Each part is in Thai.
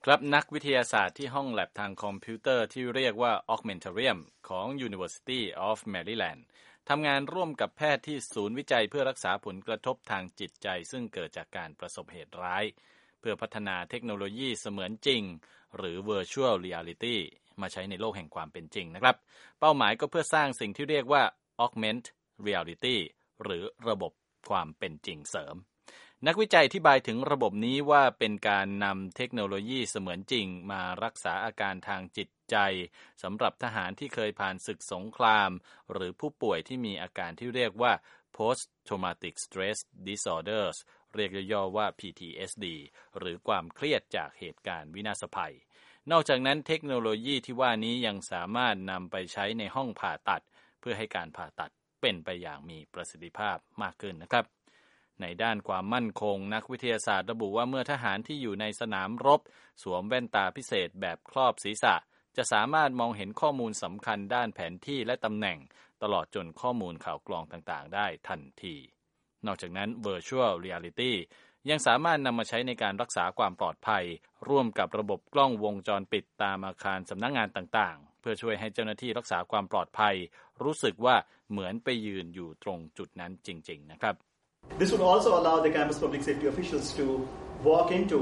ครับนักวิทยาศาสตร์ที่ห้องแลบทางคอมพิวเตอร์ที่เรียกว่า Augmentarium ของ University of Maryland ทำงานร่วมกับแพทย์ที่ศูนย์วิจัยเพื่อรักษาผลกระทบทางจิตใจซึ่งเกิดจากการประสบเหตุร้ายเพื่อพัฒนาเทคโนโลยีเสมือนจริงหรือ Virtual Reality มาใช้ในโลกแห่งความเป็นจริงนะครับเป้าหมายก็เพื่อสร้างสิ่งที่เรียกว่า Augmented Reality หรือระบบความเป็นจริงเสริมนักวิจัยอธิบายถึงระบบนี้ว่าเป็นการนำเทคโนโลยีเสมือนจริงมารักษาอาการทางจิตใจสำหรับทหารที่เคยผ่านศึกสงครามหรือผู้ป่วยที่มีอาการที่เรียกว่า Post Traumatic Stress Disorders เรียกย่อๆว่า PTSD หรือความเครียดจากเหตุการณ์วินาศภัยนอกจากนั้นเทคโนโลยีที่ว่านี้ยังสามารถนำไปใช้ในห้องผ่าตัดเพื่อให้การผ่าตัดเป็นไปอย่างมีประสิทธิภาพมากขึ้นนะครับในด้านความมั่นคงนักวิทยาศาสตร์ระบุว่าเมื่อทหารที่อยู่ในสนามรบสวมแว่นตาพิเศษแบบครอบศีรษะจะสามารถมองเห็นข้อมูลสำคัญด้านแผนที่และตำแหน่งตลอดจนข้อมูลข่าวกรองต่างๆได้ทันทีนอกจากนั้น Virtual Reality ยังสามารถนำมาใช้ในการรักษาความปลอดภัยร่วมกับระบบกล้องวงจรปิดตามอาคารสำนักงานต่างๆเพื่อช่วยให้เจ้าหน้าที่รักษาความปลอดภัยรู้สึกว่าเหมือนไปยืนอยู่ตรงจุดนั้นจริงๆนะครับ This would also allow the campus public safety officials to walk into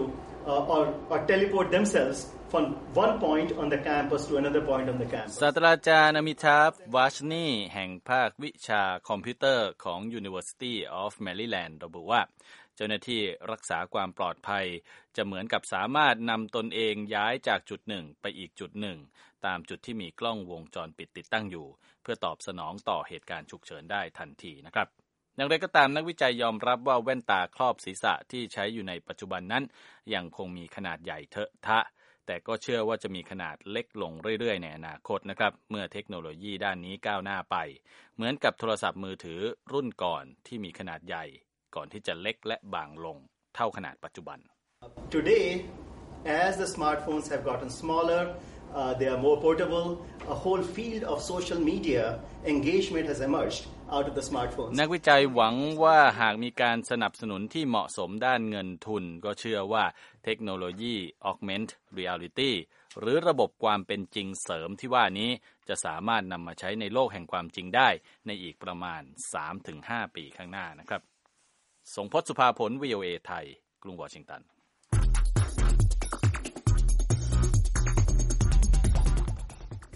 or teleport themselves from one point on the campus to another point on the campus. ศาสตราจารย์อมิทาฟ วาชนีแห่งภาควิชาคอมพิวเตอร์ของ University of Maryland ระบุว่าเจ้าหน้าที่รักษาความปลอดภัยจะเหมือนกับสามารถนำตนเองย้ายจากจุดหนึ่งไปอีกจุดหนึ่งตามจุดที่มีกล้องวงจรปิดติดตั้งอยู่เพื่อตอบสนองต่อเหตุการณ์ฉุกเฉินได้ทันทีนะครับอย่างไรก็ตามนักวิจัยยอมรับว่าแว่นตาครอบศีรษะที่ใช้อยู่ในปัจจุบันนั้นยังคงมีขนาดใหญ่เถอะทะแต่ก็เชื่อว่าจะมีขนาดเล็กลงเรื่อยๆในอนาคตนะครับเมื่อเทคโนโลยีด้านนี้ก้าวหน้าไปเหมือนกับโทรศัพท์มือถือรุ่นก่อนที่มีขนาดใหญ่ก่อนที่จะเล็กและบางลงเท่าขนาดปัจจุบัน Today, as the smartphones have gotten smaller, they are more portable. A whole field of social media engagement has emerged.out of the smartphones นักวิจัยหวังว่าหากมีการสนับสนุนที่เหมาะสมด้านเงินทุนก็เชื่อว่าเทคโนโลยี Augmented Reality หรือระบบความเป็นจริงเสริมที่ว่านี้จะสามารถนำมาใช้ในโลกแห่งความจริงได้ในอีกประมาณ 3-5 ปีข้างหน้านะครับสงพจน์ สุภาผล VOA ไทยกรุงวอชิงตัน